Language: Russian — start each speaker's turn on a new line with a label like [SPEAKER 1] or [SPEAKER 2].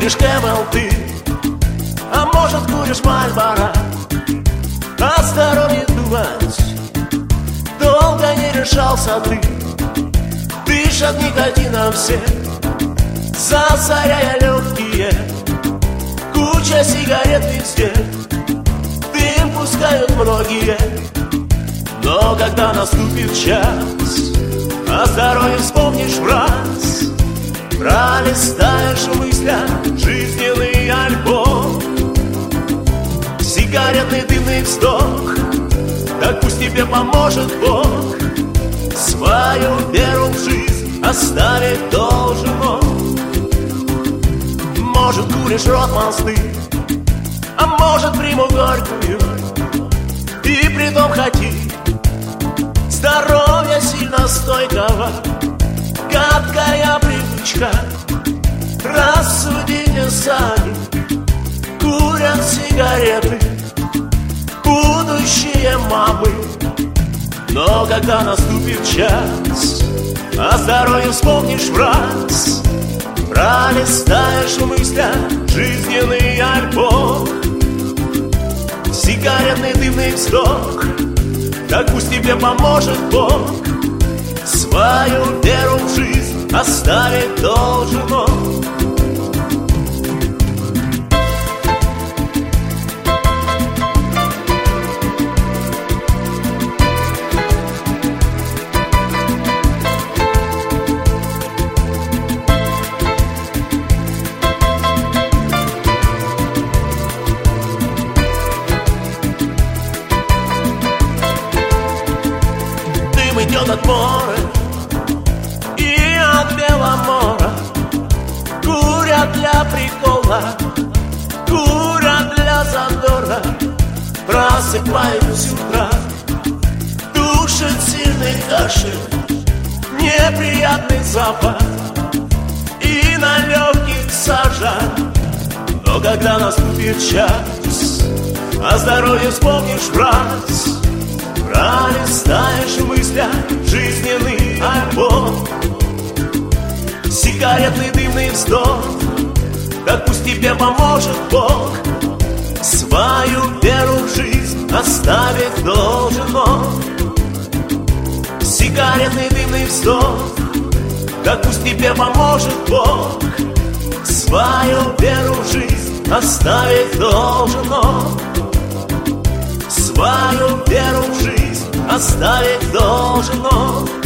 [SPEAKER 1] куришь Camel ты, а может куришь Marlboro. О здоровье думать долго не решался ты. Дышат никотином все, засоряя легкие. Куча сигарет везде, дым пускают многие. Но когда наступит час, о здоровье вспомнишь раз, пролистаешь в мыслях жизненный альбом. Сигаретный дымный вздох, так пусть тебе поможет Бог. Свою веру в жизнь оставить должен он. Может, куришь Ротманс ты, а может, приму горькую. И притом хоти здоровья сильно стойкого. Гадкая привычка, рассудите сами. Курят сигареты будущие мамы. Но когда наступит час, о здоровье вспомнишь раз, пролистаешь в мыслях жизненный альбом. Сигаретный дымный вздох, так пусть тебе поможет Бог. Свою веру в жизнь оставить должен он. Идет от моря и от Беломора. Курят для прикола, курят для задора. Просыпаюсь с утра, душит сильный кашель, неприятный запах и на легких сажа. Но когда наступит час, о здоровье вспомнишь раз, пролистаешь в мыслях жизненный альбом. Сигаретный дымный вздох, так пусть тебе поможет Бог. Свою веру в жизнь оставить должен он. Сигаретный дымный вздох, так пусть тебе поможет Бог. Свою веру в жизнь оставить должен он. Свою веру в жизнь оставить должен он.